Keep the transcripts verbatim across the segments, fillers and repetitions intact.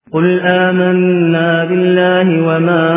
قل آمنا بالله وما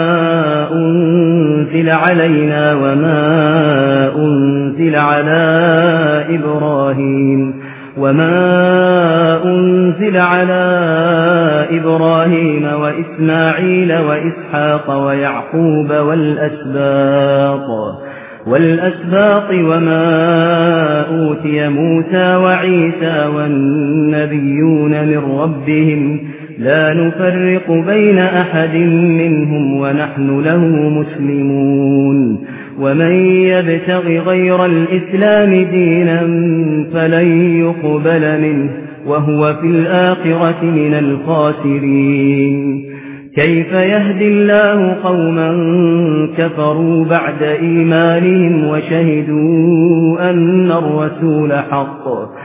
أنزل علينا وما أنزل على إبراهيم وما أنزل على إبراهيم وإسماعيل وإسحاق ويعقوب والأسباط والأسباط وما أوتي موسى وعيسى والنبيون من ربهم لا نفرق بين أحد منهم ونحن له مسلمون ومن يبتغ غير الإسلام دينا فلن يقبل منه وهو في الآخرة من الخاسرين كيف يهدي الله قوما كفروا بعد إيمانهم وشهدوا أن الرسول حق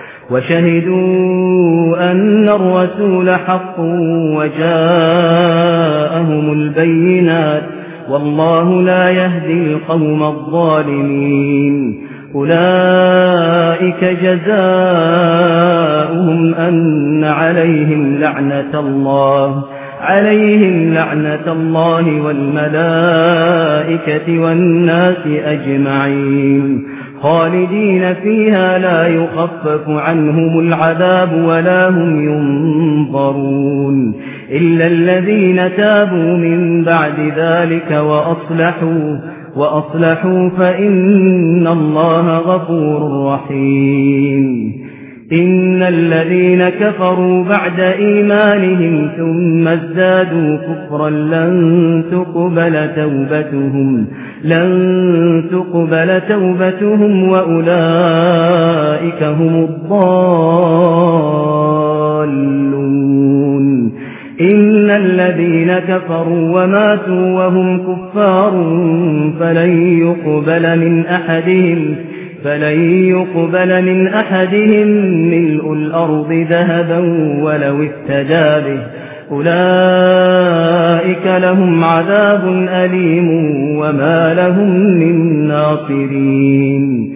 وشهدوا أن الرسول حق وجاءهم البينات والله لا يهدي القوم الظالمين أولئك جزاؤهم أن عليهم لعنة الله عليهم لعنة الله والملائكة والناس أجمعين خالدين فيها لا يخفف عنهم العذاب ولا هم ينظرون إلا الذين تابوا من بعد ذلك وأصلحوا وأصلحوا فإن الله غفور رحيم إن الذين كفروا بعد إيمانهم ثم ازدادوا كفرا لن تقبل توبتهم لن تقبل توبتهم وأولئك هم الضالون إن الذين كفروا وماتوا وهم كفار فلن يقبل من أحدهم فلن يقبل من أحدهم ملء الأرض ذهبا ولو افتدى به أولئك لهم عذاب أليم وما لهم من ناصرين